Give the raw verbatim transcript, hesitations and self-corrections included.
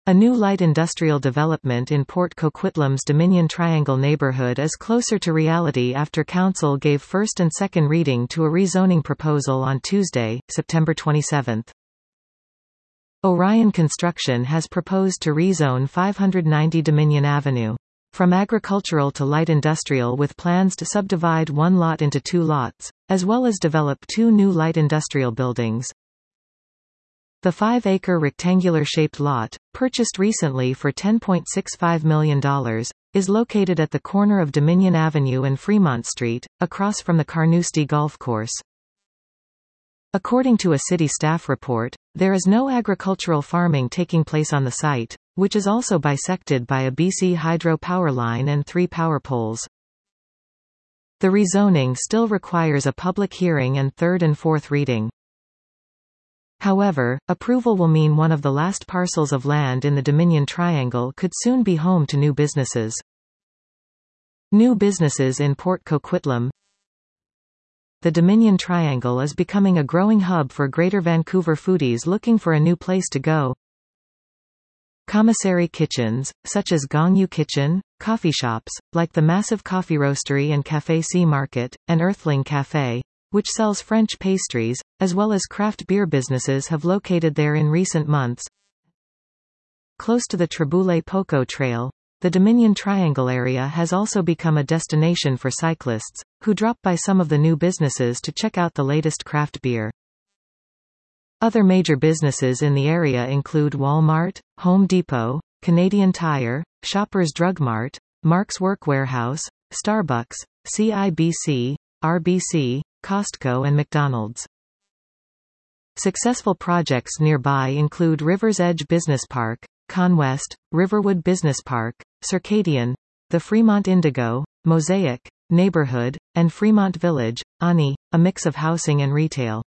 A new light industrial development in Port Coquitlam's Dominion Triangle neighborhood is closer to reality after Council gave first and second reading to a rezoning proposal on Tuesday, September twenty-seventh. Orion Construction has proposed to rezone five hundred ninety Dominion Avenue from agricultural to light industrial, with plans to subdivide one lot into two lots, as well as develop two new light industrial buildings. The five-acre rectangular-shaped lot, purchased recently for ten point six five million dollars, is located at the corner of Dominion Avenue and Fremont Street, across from the Carnoustie Golf Course. According to a city staff report, there is no agricultural farming taking place on the site, which is also bisected by a B C Hydro power line and three power poles. The rezoning still requires a public hearing and third and fourth reading. However, approval will mean one of the last parcels of land in the Dominion Triangle could soon be home to new businesses. New businesses in Port Coquitlam. The Dominion Triangle is becoming a growing hub for Greater Vancouver foodies looking for a new place to go. Commissary kitchens, such as Gong Yu Kitchen, coffee shops, like the massive coffee roastery and Café Sea Market, and Earthling Café, which sells French pastries, as well as craft beer businesses have located there in recent months. Close to the Triboulet Poco Trail, the Dominion Triangle area has also become a destination for cyclists, who drop by some of the new businesses to check out the latest craft beer. Other major businesses in the area include Walmart, Home Depot, Canadian Tire, Shoppers Drug Mart, Mark's Work Wearhouse, Starbucks, C I B C, R B C, Costco and McDonald's. Successful projects nearby include River's Edge Business Park, Conwest, Riverwood Business Park, Circadian, the Fremont Indigo, Mosaic, Neighborhood, and Fremont Village, Ani, a mix of housing and retail.